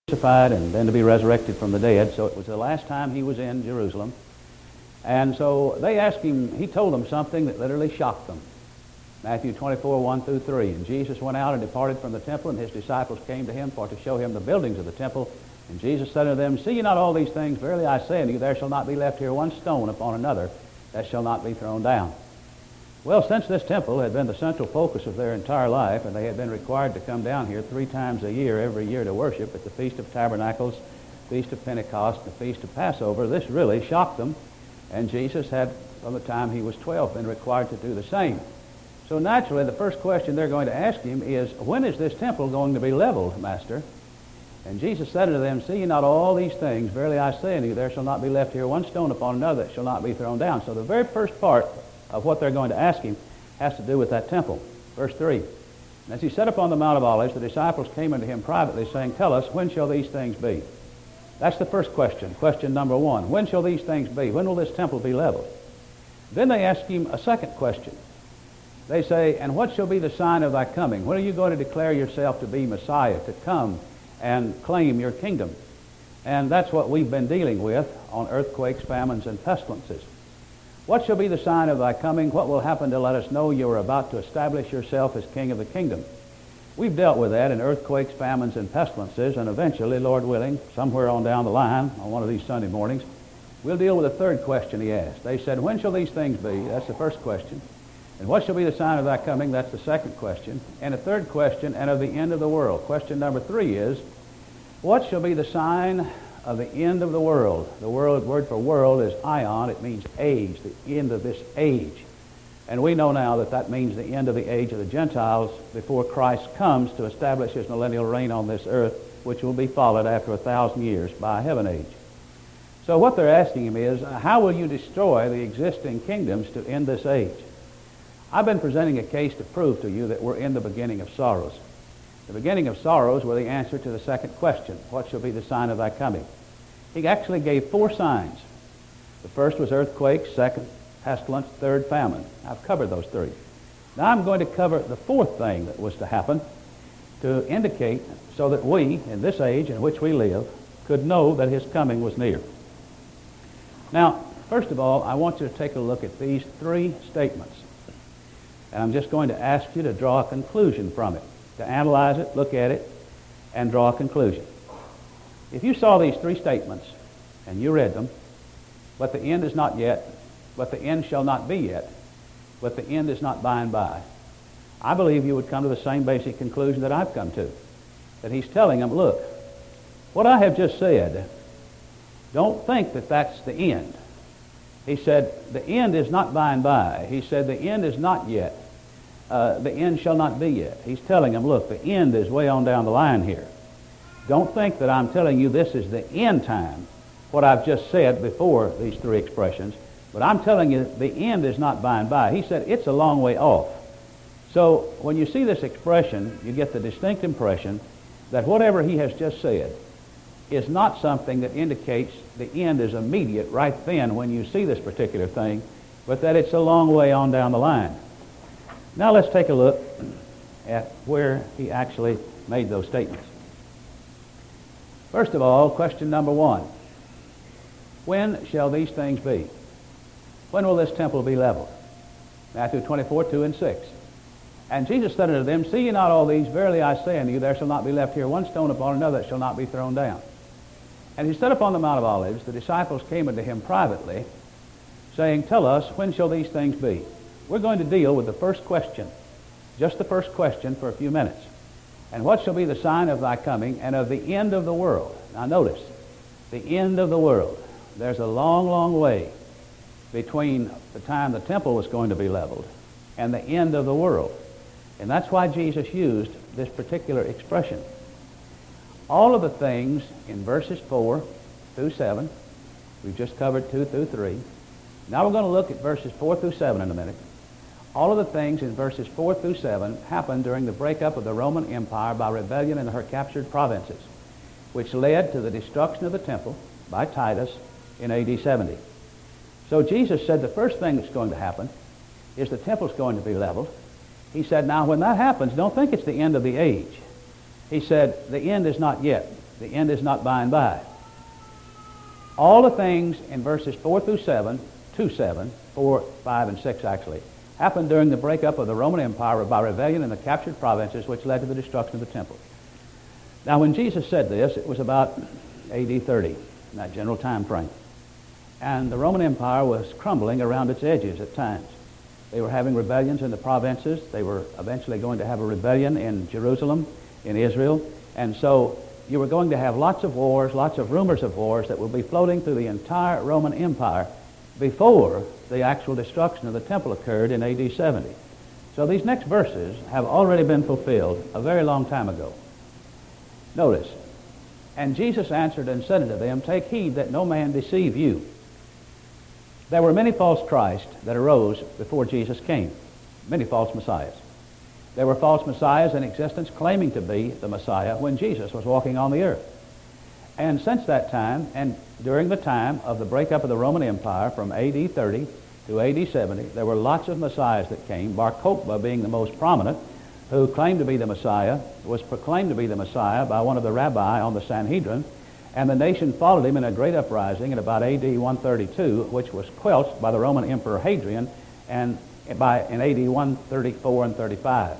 crucified and then to be resurrected from the dead. So it was the last time he was in Jerusalem. And so they asked him, he told them something that literally shocked them. Matthew 24, 1 through 3. And Jesus went out and departed from the temple, and his disciples came to him for to show him the buildings of the temple. And Jesus said unto them, See ye not all these things? Verily I say unto you, there shall not be left here one stone upon another that shall not be thrown down. Well, since this temple had been the central focus of their entire life, and they had been required to come down here 3 times a year, every year, to worship at the Feast of Tabernacles, Feast of Pentecost, the Feast of Passover, this really shocked them. And Jesus had, from the time he was 12, been required to do the same. So naturally, the first question they're going to ask him is, when is this temple going to be leveled, Master? And Jesus said unto them, See ye not all these things? Verily I say unto you, there shall not be left here one stone upon another that shall not be thrown down. So the very first part of what they're going to ask him has to do with that temple. Verse 3. And as he sat upon the Mount of Olives, the disciples came unto him privately, saying, Tell us, when shall these things be? That's the first question. Question number 1. When shall these things be? When will this temple be leveled? Then they ask him a second question. They say, And what shall be the sign of thy coming? When are you going to declare yourself to be Messiah, to come and claim your kingdom? And that's what we've been dealing with on earthquakes, famines, and pestilences. What shall be the sign of thy coming? What will happen to let us know you are about to establish yourself as king of the kingdom? We've dealt with that in earthquakes, famines, and pestilences, and eventually, Lord willing, somewhere on down the line, on one of these Sunday mornings, we'll deal with the third question he asked. They said, When shall these things be? That's the first question. And what shall be the sign of thy coming? That's the second question. And a third question, and of the end of the world. Question number 3 is, what shall be the sign of the end of the world? The word for world is aion. It means age, the end of this age. And we know now that that means the end of the age of the Gentiles before Christ comes to establish his millennial reign on this earth, which will be followed after 1,000 years by a heaven age. So what they're asking him is, how will you destroy the existing kingdoms to end this age? I've been presenting a case to prove to you that we're in the beginning of sorrows. The beginning of sorrows were the answer to the second question, what shall be the sign of thy coming? He actually gave 4 signs. The first was earthquake, second pestilence, third famine. I've covered those 3. Now I'm going to cover the 4th thing that was to happen to indicate so that we, in this age in which we live, could know that his coming was near. Now, first of all, I want you to take a look at these 3 statements. And I'm just going to ask you to draw a conclusion from it, to analyze it, look at it, and draw a conclusion. If you saw these 3 statements, and you read them, but the end is not yet, but the end shall not be yet, but the end is not by and by, I believe you would come to the same basic conclusion that I've come to. That he's telling them, look, what I have just said, don't think that that's the end. He said, the end is not by and by. He said, the end is not yet. The end shall not be yet. He's telling them, look, the end is way on down the line here. Don't think that I'm telling you this is the end time, what I've just said before these 3 expressions, but I'm telling you the end is not by and by. He said, it's a long way off. So when you see this expression, you get the distinct impression that whatever he has just said is not something that indicates the end is immediate right then when you see this particular thing, but that it's a long way on down the line. Now let's take a look at where he actually made those statements. First of all, question number 1. When shall these things be? When will this temple be leveled? Matthew 24, 2 and 6. And Jesus said unto them, See ye not all these? Verily I say unto you, there shall not be left here one stone upon another that shall not be thrown down. And he sat upon the Mount of Olives. The disciples came unto him privately, saying, Tell us, when shall these things be? We're going to deal with the first question, just the first question for a few minutes. And what shall be the sign of thy coming and of the end of the world? Now notice, the end of the world. There's a long, long way between the time the temple was going to be leveled and the end of the world. And that's why Jesus used this particular expression. All of the things in verses 4 through 7, we've just covered 2 through 3. Now we're going to look at verses 4 through 7 in a minute. All of the things in verses 4 through 7 happened during the breakup of the Roman Empire by rebellion in her captured provinces, which led to the destruction of the temple by Titus in AD 70. So Jesus said the first thing that's going to happen is the temple's going to be leveled. He said, now when that happens, don't think it's the end of the age. He said, the end is not yet, The end is not by and by. All the things in verses 4 through 7, 4, 5, and 6 actually, happened during the breakup of the Roman Empire by rebellion in the captured provinces, which led to the destruction of the temple. Now, when Jesus said this, it was about AD 30, in that general time frame. And the Roman Empire was crumbling around its edges at times. They were having rebellions in the provinces. They were eventually going to have a rebellion in Jerusalem, in Israel. And so you were going to have lots of wars, lots of rumors of wars that would be floating through the entire Roman Empire before the actual destruction of the temple occurred in AD 70. So these next verses have already been fulfilled a very long time ago. Notice, and Jesus answered and said unto them, Take heed that no man deceive you. There were many false Christs that arose before Jesus came, many false messiahs. There were false messiahs in existence claiming to be the Messiah when Jesus was walking on the earth. And since that time, and during the time of the breakup of the Roman Empire from AD 30 to AD 70, there were lots of messiahs that came, Bar Kokhba being the most prominent, who claimed to be the Messiah, was proclaimed to be the Messiah by one of the rabbi on the Sanhedrin, and the nation followed him in a great uprising in about AD 132, which was quelched by the Roman Emperor Hadrian and in AD 134 and 35.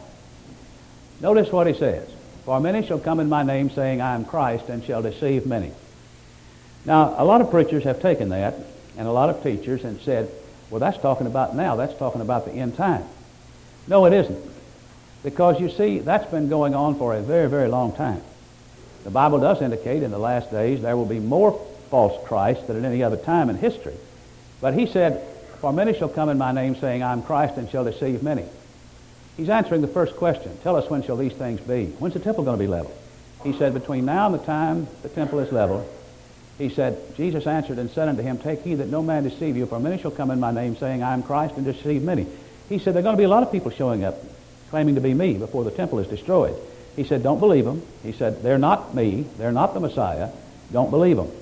Notice what he says. For many shall come in my name, saying, I am Christ, and shall deceive many. Now, a lot of preachers have taken that, and a lot of teachers, and said, well, that's talking about now. That's talking about the end time. No, it isn't. Because, you see, that's been going on for a very, very long time. The Bible does indicate in the last days there will be more false Christs than at any other time in history. But he said, For many shall come in my name, saying, I am Christ, and shall deceive many. He's answering the first question. Tell us, when shall these things be? When's the temple going to be leveled? He said, between now and the time the temple is leveled, he said, Jesus answered and said unto him, Take heed that no man deceive you, for many shall come in my name, saying, I am Christ, and deceive many. He said, there are going to be a lot of people showing up, claiming to be me before the temple is destroyed. He said, don't believe them. He said, they're not me. They're not the Messiah. Don't believe them.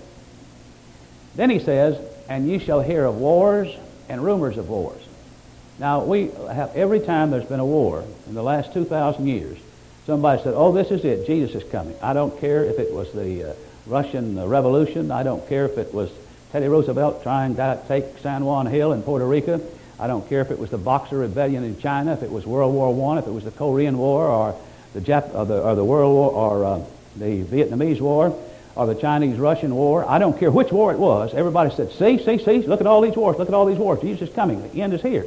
Then he says, and ye shall hear of wars and rumors of wars. Now, we have, every time there's been a war in the last 2,000 years, somebody said, oh, this is it. Jesus is coming. I don't care if it was the Russian Revolution. I don't care if it was Teddy Roosevelt trying to take San Juan Hill in Puerto Rico. I don't care if it was the Boxer Rebellion in China, if it was World War I, if it was the Korean War, or the World War, or the Vietnamese War, or the Chinese-Russian War. I don't care which war it was. Everybody said, see, look at all these wars, look at all these wars. Jesus is coming. The end is here.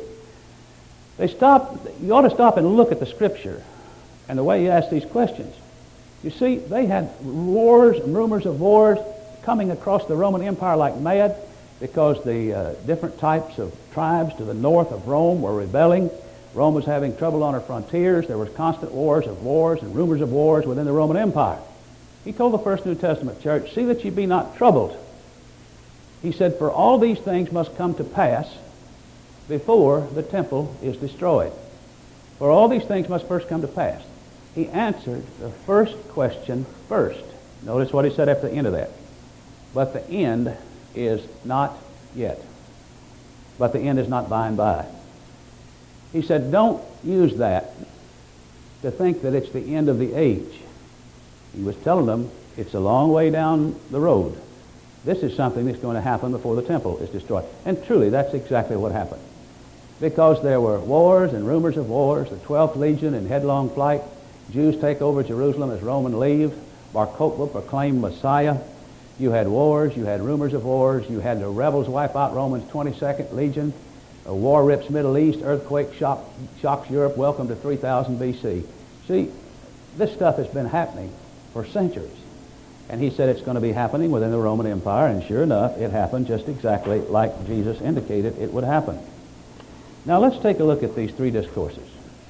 You ought to stop and look at the Scripture and the way you ask these questions. You see, they had wars and rumors of wars coming across the Roman Empire like mad because the different types of tribes to the north of Rome were rebelling. Rome was having trouble on her frontiers. There was constant wars and rumors of wars within the Roman Empire. He told the first New Testament church, see that ye be not troubled. He said, for all these things must come to pass before the temple is destroyed. For all these things must first come to pass. He answered the first question first. Notice what he said after the end of that. But the end is not yet. But the end is not by and by. He said, don't use that to think that it's the end of the age. He was telling them it's a long way down the road. This is something that's going to happen before the temple is destroyed. And truly, that's exactly what happened. Because there were wars and rumors of wars, the 12th Legion in headlong flight, Jews take over Jerusalem as Roman leave, Bar Kokhba proclaimed Messiah. You had wars, you had rumors of wars, you had the rebels wipe out Romans' 22nd Legion, a war rips Middle East, earthquake shocks Europe, welcome to 3000 B.C. See, this stuff has been happening for centuries. And he said it's going to be happening within the Roman Empire, and sure enough, it happened just exactly like Jesus indicated it would happen. Now let's take a look at these three discourses.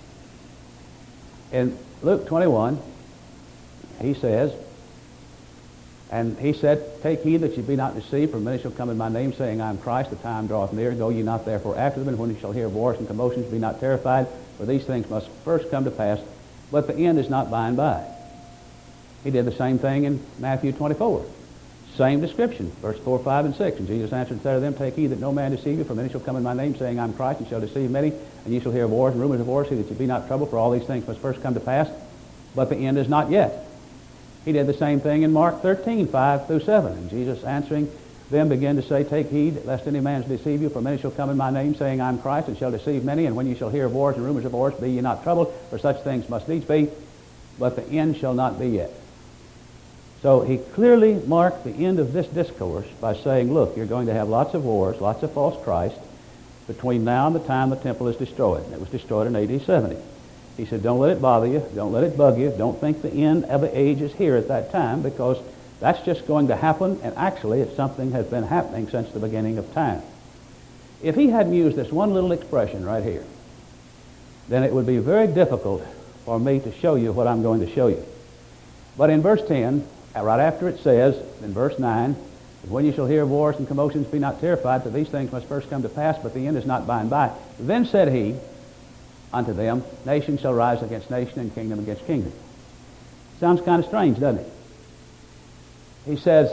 In Luke 21, he says, and he said, take heed that ye be not deceived, for many shall come in my name, saying, I am Christ, the time draweth near. Go ye not therefore after them, and when ye shall hear of wars and commotions, be not terrified, for these things must first come to pass, but the end is not by and by. He did the same thing in Matthew 24. Same description, verse 4, 5, and 6. And Jesus answered and said to them, take heed that no man deceive you, for many shall come in my name, saying, I am Christ, and shall deceive many. And ye shall hear of wars and rumors of wars, see that ye be not troubled, for all these things must first come to pass, but the end is not yet. He did the same thing in Mark 13, 5 through 7. And Jesus answering them began to say, Take heed, lest any man deceive you, for many shall come in my name, saying, I am Christ, and shall deceive many. And when you shall hear of wars and rumors of wars, be ye not troubled, for such things must needs be, but the end shall not be yet. So he clearly marked the end of this discourse by saying, look, you're going to have lots of wars, lots of false Christ, between now and the time the temple is destroyed. And it was destroyed in AD 70. He said, don't let it bother you. Don't let it bug you. Don't think the end of the age is here at that time, because that's just going to happen, and actually it's something has been happening since the beginning of time. If he hadn't used this one little expression right here, then it would be very difficult for me to show you what I'm going to show you. But in verse 10, right after it says, in verse 9, when you shall hear of wars and commotions, be not terrified, for these things must first come to pass, but the end is not by and by. Then said he unto them, nation shall rise against nation, and kingdom against kingdom. Sounds kind of strange, doesn't it? He says,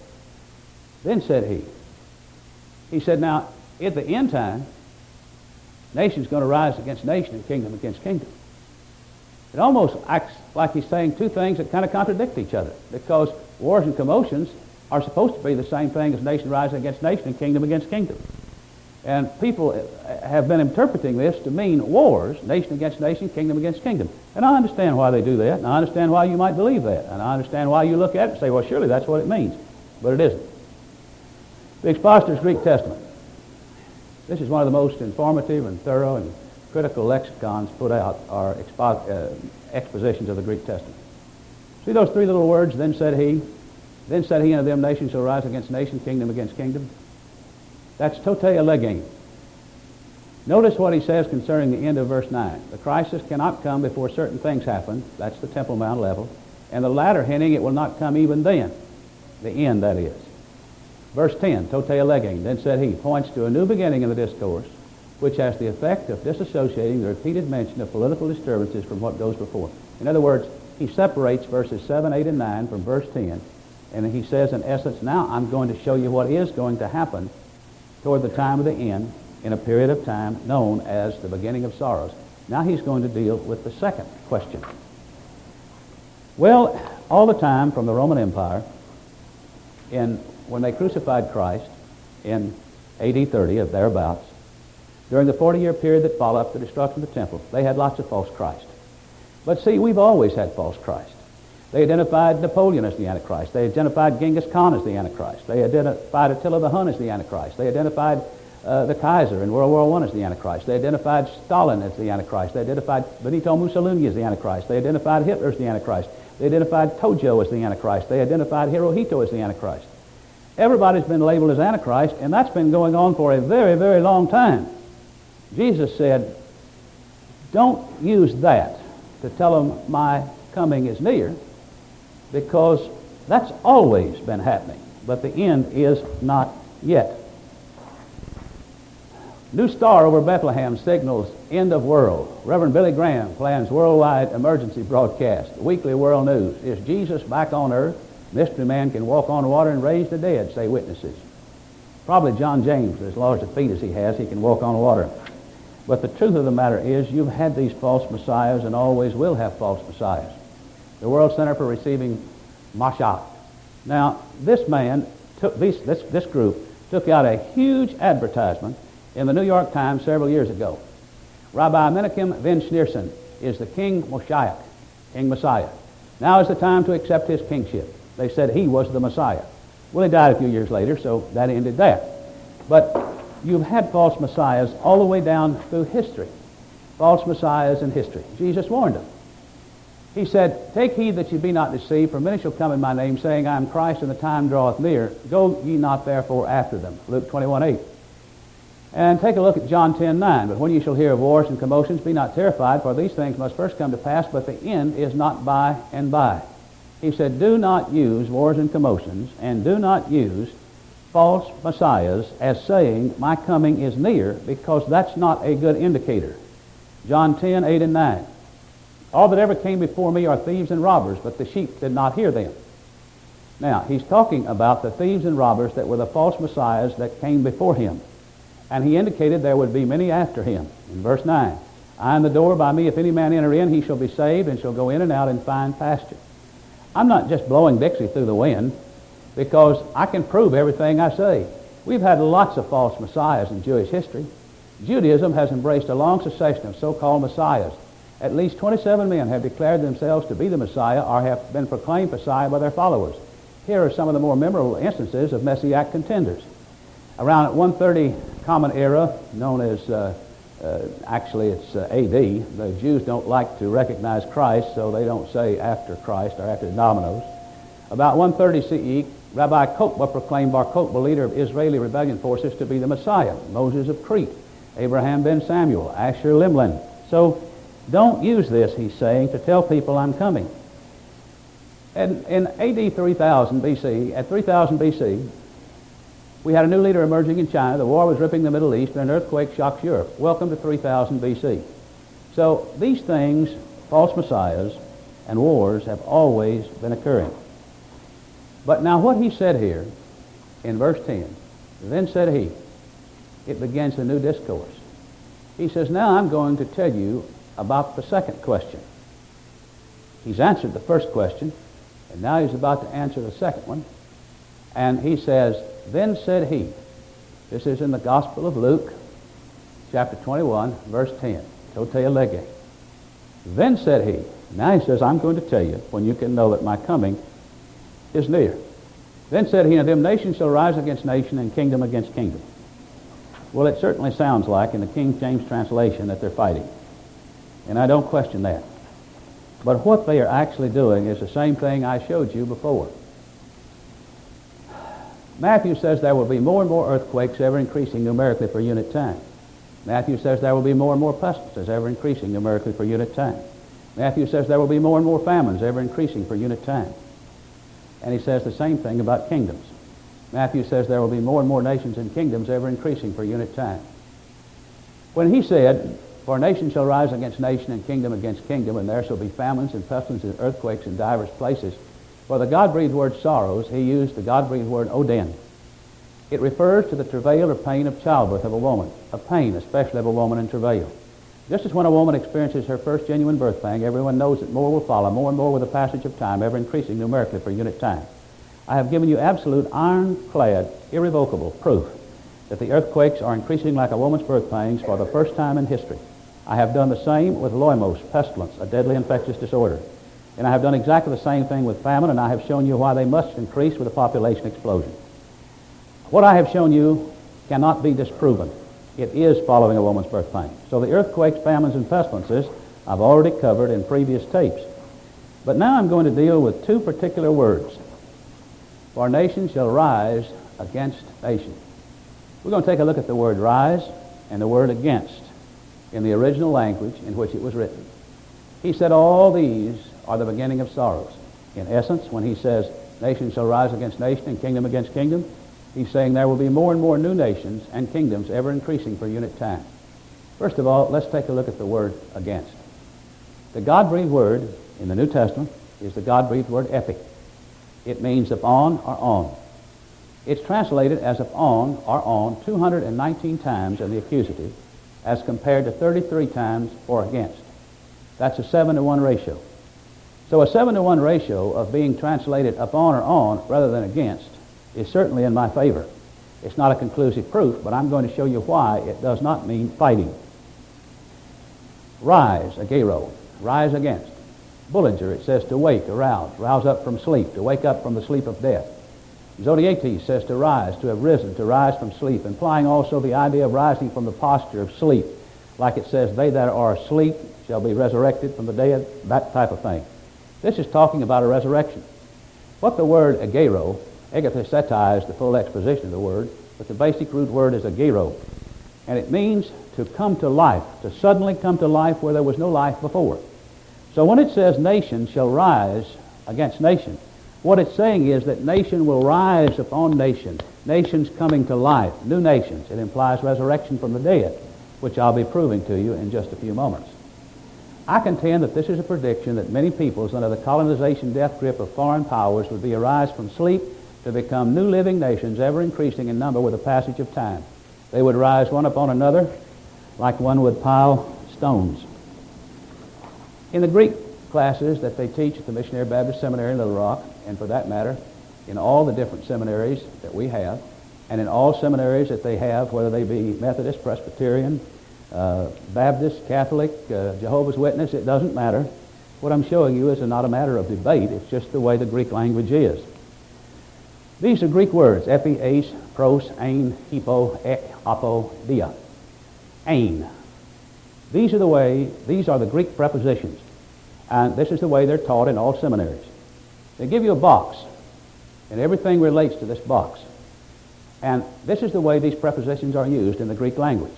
then said he. He said, now, at the end time, nation's going to rise against nation and kingdom against kingdom. It almost acts like he's saying two things that kind of contradict each other, because wars and commotions are supposed to be the same thing as nation rising against nation and kingdom against kingdom. And people have been interpreting this to mean wars, nation against nation, kingdom against kingdom. And I understand why they do that, and I understand why you might believe that, and I understand why you look at it and say, well, surely that's what it means. But it isn't. The Expositor's Greek Testament. This is one of the most informative and thorough and critical lexicons put out, are expositions of the Greek Testament. See those three little words, then said he? Then said he unto them, nation shall rise against nation, kingdom against kingdom. That's tote elegane. Notice what he says concerning the end of verse 9. The crisis cannot come before certain things happen. That's the Temple Mount level. And the latter hinting it will not come even then. The end, that is. Verse 10, tote elegane. Then said he, points to a new beginning in the discourse, which has the effect of disassociating the repeated mention of political disturbances from what goes before. In other words, he separates verses 7, 8, and 9 from verse 10, and he says, in essence, now I'm going to show you what is going to happen toward the time of the end, in a period of time known as the beginning of sorrows. Now he's going to deal with the second question. Well, all the time from the Roman Empire, when they crucified Christ in AD 30 or thereabouts, during the 40-year period that followed up the destruction of the temple, they had lots of false Christ. But see, we've always had false Christ. They identified Napoleon as the Antichrist. They identified Genghis Khan as the Antichrist. They identified Attila the Hun as the Antichrist. They identified the Kaiser in World War I as the Antichrist. They identified Stalin as the Antichrist. They identified Benito Mussolini as the Antichrist. They identified Hitler as the Antichrist. They identified Tojo as the Antichrist. They identified Hirohito as the Antichrist. Everybody's been labeled as Antichrist, and that's been going on for a very, very long time. Jesus said, don't use that to tell them my coming is near, because that's always been happening, but the end is not yet. New star over Bethlehem signals end of world. Reverend Billy Graham plans worldwide emergency broadcast. Weekly World News. Is Jesus back on earth? Mystery man can walk on water and raise the dead, say witnesses. Probably John James, as large a feet as he has, he can walk on water. But the truth of the matter is, you've had these false messiahs and always will have false messiahs. The World Center for Receiving Mashiach. Now, this man, this group, took out a huge advertisement in the New York Times several years ago. Rabbi Menachem Ben Schneerson is the King Moshiach, King Messiah. Now is the time to accept his kingship. They said he was the Messiah. Well, he died a few years later, so that ended that. But you've had false messiahs all the way down through history. False messiahs in history. Jesus warned them. He said, take heed that ye be not deceived, for many shall come in my name, saying, I am Christ, and the time draweth near. Go ye not therefore after them. Luke 21:8. And take a look at John 10:9. But when ye shall hear of wars and commotions, be not terrified, for these things must first come to pass, but the end is not by and by. He said, do not use wars and commotions, and do not use false messiahs as saying, my coming is near, because that's not a good indicator. John 10:8 and 9. All that ever came before me are thieves and robbers, but the sheep did not hear them. Now, he's talking about the thieves and robbers that were the false messiahs that came before him. And he indicated there would be many after him. In verse 9, I am the door, by me if any man enter in, he shall be saved, and shall go in and out and find pasture. I'm not just blowing Dixie through the wind, because I can prove everything I say. We've had lots of false messiahs in Jewish history. Judaism has embraced a long succession of so-called messiahs. At least 27 men have declared themselves to be the Messiah or have been proclaimed Messiah by their followers. Here are some of the more memorable instances of Messianic contenders. Around 130 Common Era, known as, actually it's AD, the Jews don't like to recognize Christ, so they don't say after Christ or after the Dominos. About 130 CE, Rabbi Kokhba proclaimed Bar Kokhba, leader of Israeli rebellion forces, to be the Messiah. Moses of Crete, Abraham ben Samuel, Asher Limlin. So don't use this, he's saying, to tell people I'm coming. And in AD 3000 BC, at 3000 BC, we had a new leader emerging in China. The war was ripping the Middle East, and an earthquake shocks Europe. Welcome to 3000 BC. So these things, false messiahs and wars, have always been occurring. But now what he said here in verse 10, then said he, it begins a new discourse. He says, now I'm going to tell you about the second question. He's answered the first question, and now he's about to answer the second one. And he says, then said he, this is in the Gospel of Luke, chapter 21, verse 10, Tote lege. Then said he, now he says, I'm going to tell you when you can know that my coming is near. Then said he, and them nations shall rise against nation and kingdom against kingdom. Well, it certainly sounds like in the King James translation that they're fighting. And I don't question that. But what they are actually doing is the same thing I showed you before. Matthew says there will be more and more earthquakes, ever increasing numerically per unit time. Matthew says there will be more and more pestilences, ever increasing numerically per unit time. Matthew says there will be more and more famines, ever increasing per unit time. And he says the same thing about kingdoms. Matthew says there will be more and more nations and kingdoms, ever increasing per unit time. When he said, for nation shall rise against nation and kingdom against kingdom, and there shall be famines and pestilences and earthquakes in divers places, for the God-breathed word sorrows, he used the God-breathed word odin. It refers to the travail or pain of childbirth of a woman, a pain especially of a woman in travail. Just as when a woman experiences her first genuine birth pang, everyone knows that more will follow, more and more with the passage of time, ever increasing numerically per unit time. I have given you absolute, ironclad, irrevocable proof that the earthquakes are increasing like a woman's birth pangs for the first time in history. I have done the same with loimos, pestilence, a deadly infectious disorder. And I have done exactly the same thing with famine, and I have shown you why they must increase with a population explosion. What I have shown you cannot be disproven. It is following a woman's birth pain. So the earthquakes, famines, and pestilences I've already covered in previous tapes. But now I'm going to deal with two particular words. For nation shall rise against nation. We're going to take a look at the word rise and the word against in the original language in which it was written. He said all these are the beginning of sorrows. In essence, when he says nation shall rise against nation and kingdom against kingdom, he's saying there will be more and more new nations and kingdoms ever increasing per unit time. First of all, let's take a look at the word against. The God-breathed word in the New Testament is the God-breathed word epi. It means upon or on. It's translated as upon or on 219 times in the accusative as compared to 33 times for against. That's a 7-to-1 ratio. So a 7-to-1 ratio of being translated upon or on rather than against is certainly in my favor. It's not a conclusive proof, but I'm going to show you why it does not mean fighting. Rise, agero, rise against. Bullinger, it says to wake, arouse, rouse up from sleep, to wake up from the sleep of death. Zodhiates says to rise, to have risen, to rise from sleep, implying also the idea of rising from the posture of sleep. Like it says, they that are asleep shall be resurrected from the dead, that type of thing. This is talking about a resurrection. What the word agero, egatheseta is the full exposition of the word, but the basic root word is agero. And it means to come to life, to suddenly come to life where there was no life before. So when it says nation shall rise against nation, what it's saying is that nation will rise upon nation, nations coming to life, new nations. It implies resurrection from the dead, which I'll be proving to you in just a few moments. I contend that this is a prediction that many peoples under the colonization death grip of foreign powers would be arise from sleep to become new living nations, ever increasing in number with the passage of time. They would rise one upon another like one would pile stones. In the Greek classes that they teach at the Missionary Baptist Seminary in Little Rock, and for that matter, in all the different seminaries that we have, and in all seminaries that they have, whether they be Methodist, Presbyterian, Baptist, Catholic, Jehovah's Witness, it doesn't matter. What I'm showing you is not a matter of debate. It's just the way the Greek language is. These are Greek words: epi, eis, pros, ein, hypo, ek, apo, dia. Ein. These are the Greek prepositions. And this is the way they're taught in all seminaries. They give you a box, and everything relates to this box. And this is the way these prepositions are used in the Greek language.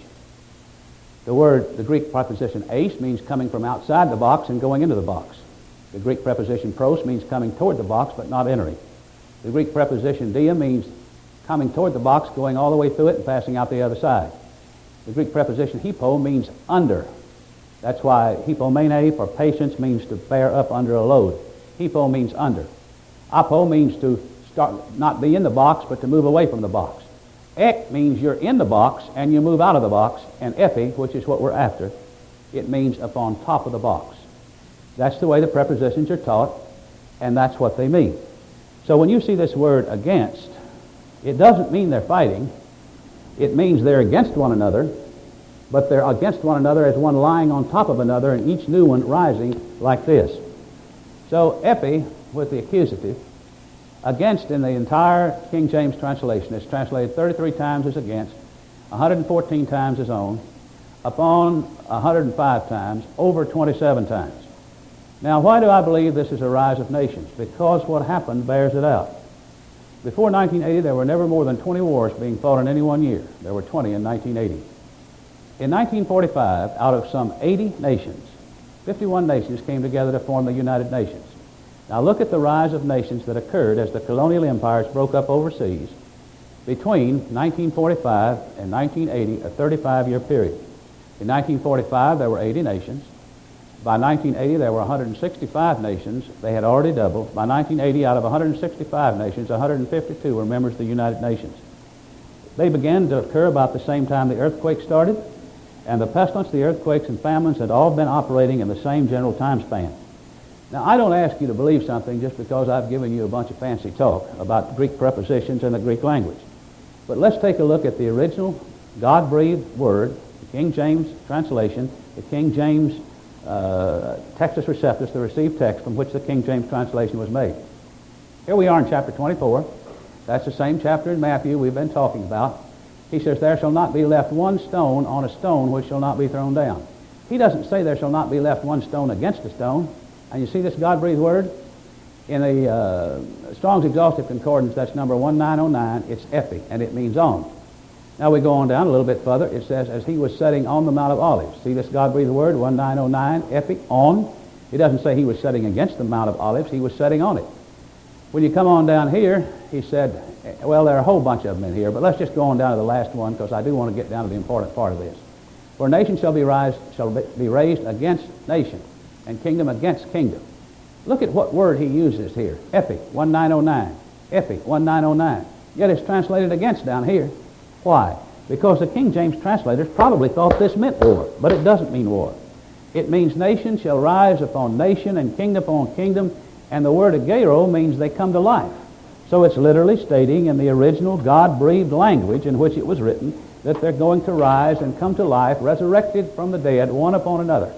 The Greek preposition eis means coming from outside the box and going into the box. The Greek preposition pros means coming toward the box but not entering. The Greek preposition dia means coming toward the box, going all the way through it and passing out the other side. The Greek preposition hypo means under. That's why hypomene for patience means to bear up under a load. Hypo means under. Apo means to not be in the box but to move away from the box. Ek means you're in the box and you move out of the box. And epi, which is what we're after, it means upon top of the box. That's the way the prepositions are taught, and that's what they mean. So when you see this word against, it doesn't mean they're fighting. It means they're against one another, but they're against one another as one lying on top of another and each new one rising like this. So epi, with the accusative, against in the entire King James translation is translated 33 times as against, 114 times as on, upon 105 times, over 27 times. Now, why do I believe this is a rise of nations? Because what happened bears it out. Before 1980, there were never more than 20 wars being fought in any one year. There were 20 in 1980. In 1945, out of some 80 nations, 51 nations came together to form the United Nations. Now look at the rise of nations that occurred as the colonial empires broke up overseas between 1945 and 1980, a 35-year period. In 1945, there were 80 nations. By 1980, there were 165 nations. They had already doubled. By 1980, out of 165 nations, 152 were members of the United Nations. They began to occur about the same time the earthquake started, and the pestilence, the earthquakes, and famines had all been operating in the same general time span. Now, I don't ask you to believe something just because I've given you a bunch of fancy talk about Greek prepositions and the Greek language. But let's take a look at the original God-breathed word, the King James translation, the King James Textus Receptus, the received text from which the King James translation was made. Here we are in chapter 24. That's the same chapter in Matthew we've been talking about. He says, there shall not be left one stone on a stone which shall not be thrown down. He doesn't say there shall not be left one stone against a stone. And you see this God-breathed word? In the Strong's Exhaustive Concordance, that's number 1909, it's epi, and it means on. Now we go on down a little bit further. It says, as he was sitting on the Mount of Olives. See this God-breathed word, 1909, epi, on. He doesn't say he was sitting against the Mount of Olives. He was sitting on it. When you come on down here, he said, well, there are a whole bunch of them in here, but let's just go on down to the last one because I do want to get down to the important part of this. For nation shall be raised against nation, and kingdom against kingdom. Look at what word he uses here. Epi, 1909. Epi, 1909. Yet it's translated against down here. Why? Because the King James translators probably thought this meant war, but it doesn't mean war. It means nation shall rise upon nation and kingdom upon kingdom, and the word agero means they come to life. So it's literally stating in the original God-breathed language in which it was written that they're going to rise and come to life, resurrected from the dead, one upon another.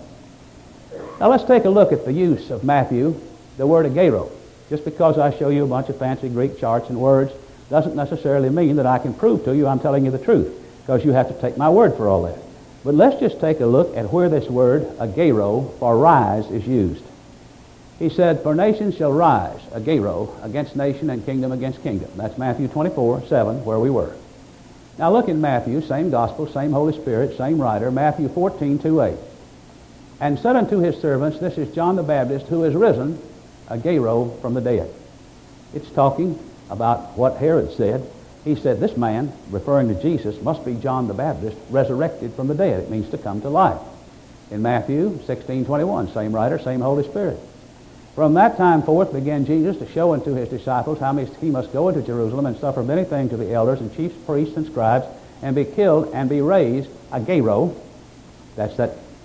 Now let's take a look at the use of Matthew, the word agero. Just because I show you a bunch of fancy Greek charts and words doesn't necessarily mean that I can prove to you I'm telling you the truth, because you have to take my word for all that. But let's just take a look at where this word agero, for rise, is used. He said, for nation shall rise, agero, against nation and kingdom against kingdom. That's Matthew 24:7, where we were. Now look in Matthew, same gospel, same Holy Spirit, same writer, Matthew 14:2-8. And said unto his servants, this is John the Baptist, who is risen, agero, from the dead. It's talking about what Herod said. He said, this man, referring to Jesus, must be John the Baptist, resurrected from the dead. It means to come to life. In Matthew 16:21, same writer, same Holy Spirit. From that time forth began Jesus to show unto his disciples how he must go into Jerusalem and suffer many things of the elders and chief priests and scribes, and be killed and be raised, agero. That's that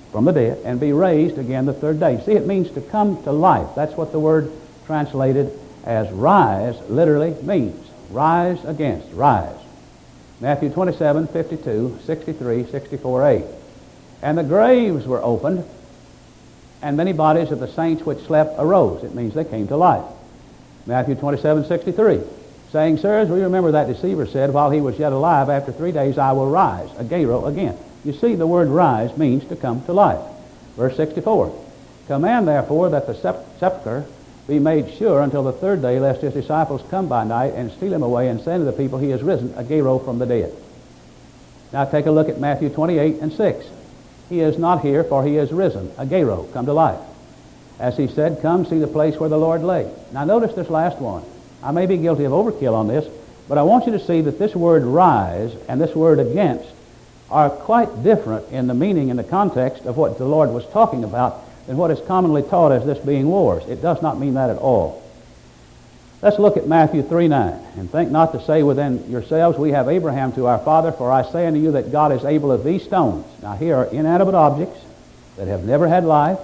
from the dead and be raised again the third day. See, it means to come to life. That's what the word translated as rise literally means. Rise against, rise. Matthew 27, 52, 63, 64a. And the graves were opened, and many bodies of the saints which slept arose. It means they came to life. Matthew 27, 63. Saying, Sirs, we remember that deceiver said, while he was yet alive, after 3 days I will rise, agero, again. You see, the word rise means to come to life. Verse 64. Command therefore that the sepulchre be made sure until the third day, lest his disciples come by night and steal him away and say to the people, he is risen, agero, from the dead. Now take a look at Matthew 28 and 6. He is not here, for he is risen, agero, come to life. As he said, come see the place where the Lord lay. Now notice this last one. I may be guilty of overkill on this, but I want you to see that this word rise and this word against are quite different in the meaning and the context of what the Lord was talking about than what is commonly taught as this being wars. It does not mean that at all. Let's look at Matthew 3:9. And think not to say within yourselves, we have Abraham to our father, for I say unto you that God is able of these stones. Now here are inanimate objects that have never had life,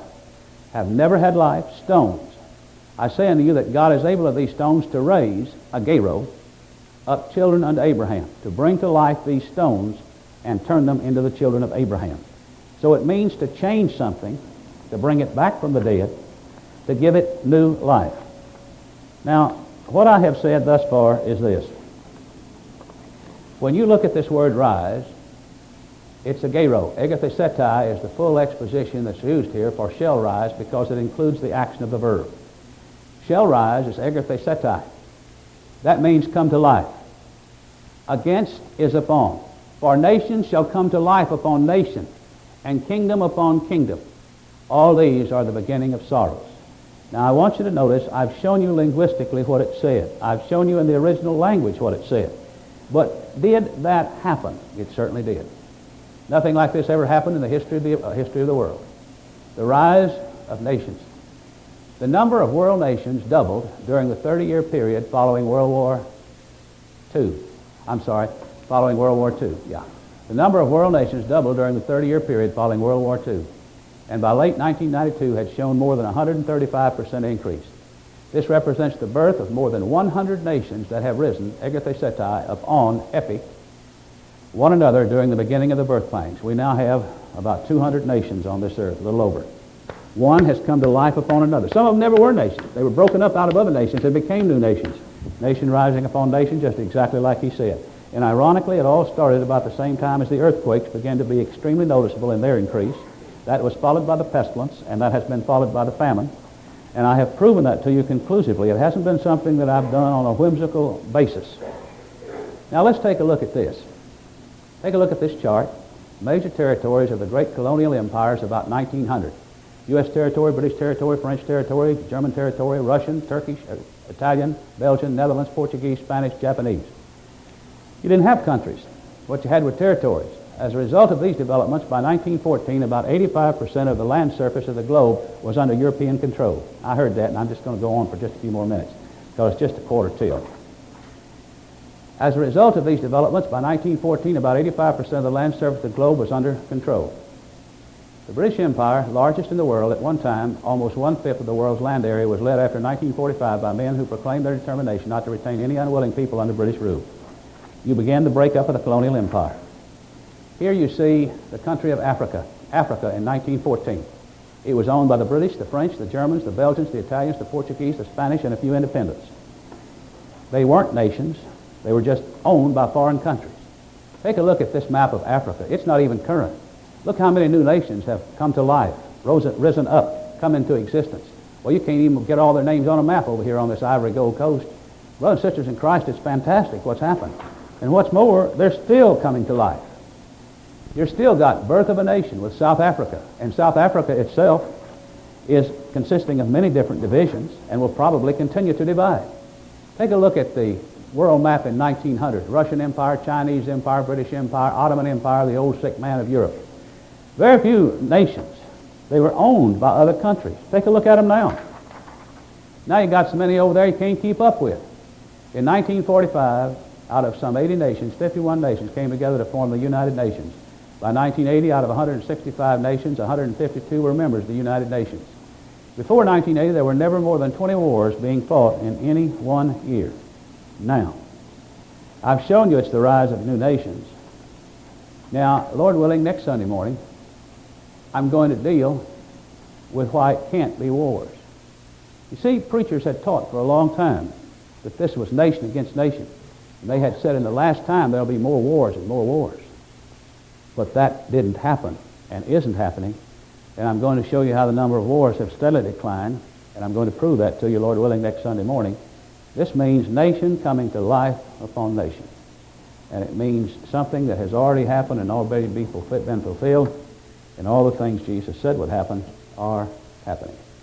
stones. I say unto you that God is able of these stones to raise, agero, up children unto Abraham, to bring to life these stones and turn them into the children of Abraham. So it means to change something, to bring it back from the dead, to give it new life. Now, what I have said thus far is this. When you look at this word rise, it's agero. Egathesetai is the full exposition that's used here for shall rise because it includes the action of the verb. Shall rise is egathesetai. That means come to life. Against is upon. For nations shall come to life upon nation, and kingdom upon kingdom. All these are the beginning of sorrows. Now I want you to notice I've shown you linguistically what it said. I've shown you in the original language what it said. But did that happen? It certainly did. Nothing like this ever happened in the history of the world. The rise of nations. The number of world nations doubled during the 30-year period following World War II. Following World War II, yeah. The number of world nations doubled during the 30-year period following World War II. And by late 1992 had shown more than 135% increase. This represents the birth of more than 100 nations that have risen, egathesetai, upon epi, one another during the beginning of the birth pangs. We now have about 200 nations on this earth, a little over. One has come to life upon another. Some of them never were nations. They were broken up out of other nations and became new nations. Nation rising upon nation, just exactly like he said. And ironically, it all started about the same time as the earthquakes began to be extremely noticeable in their increase. That was followed by the pestilence, and that has been followed by the famine. And I have proven that to you conclusively. It hasn't been something that I've done on a whimsical basis. Now let's take a look at this. Take a look at this chart. Major territories of the great colonial empires about 1900. U.S. territory, British territory, French territory, German territory, Russian, Turkish, Italian, Belgian, Netherlands, Portuguese, Spanish, Japanese. You didn't have countries. What you had were territories. As a result of these developments, by 1914, about 85% of the land surface of the globe was under European control. I heard that, and I'm just going to go on for just a few more minutes, because it's just a quarter till. As a result of these developments, by 1914, about 85% of the land surface of the globe was under control. The British Empire, largest in the world at one time, almost one-fifth of the world's land area, was led after 1945 by men who proclaimed their determination not to retain any unwilling people under British rule. You began the breakup of the colonial empire. Here you see the country of Africa in 1914. It was owned by the British, the French, the Germans, the Belgians, the Italians, the Portuguese, the Spanish, and a few independents. They weren't nations. They were just owned by foreign countries. Take a look at this map of Africa. It's not even current. Look how many new nations have come to life, risen up, come into existence. Well, you can't even get all their names on a map over here on this Ivory Gold Coast. Brothers and sisters in Christ, it's fantastic what's happened. And what's more, they're still coming to life. You've still got birth of a nation with South Africa. And South Africa itself is consisting of many different divisions and will probably continue to divide. Take a look at the world map in 1900. Russian Empire, Chinese Empire, British Empire, Ottoman Empire, the old sick man of Europe. Very few nations. They were owned by other countries. Take a look at them now. Now you got so many over there you can't keep up with. In 1945, out of some 80 nations, 51 nations came together to form the United Nations. By 1980, out of 165 nations, 152 were members of the United Nations. Before 1980, there were never more than 20 wars being fought in any one year. Now, I've shown you it's the rise of new nations. Now, Lord willing, next Sunday morning, I'm going to deal with why it can't be wars. You see, preachers had taught for a long time that this was nation against nation. And they had said in the last time there'll be more wars and more wars. But that didn't happen and isn't happening. And I'm going to show you how the number of wars have steadily declined. And I'm going to prove that to you, Lord willing, next Sunday morning. This means nation coming to life upon nation. And it means something that has already happened and already been fulfilled. And all the things Jesus said would happen are happening.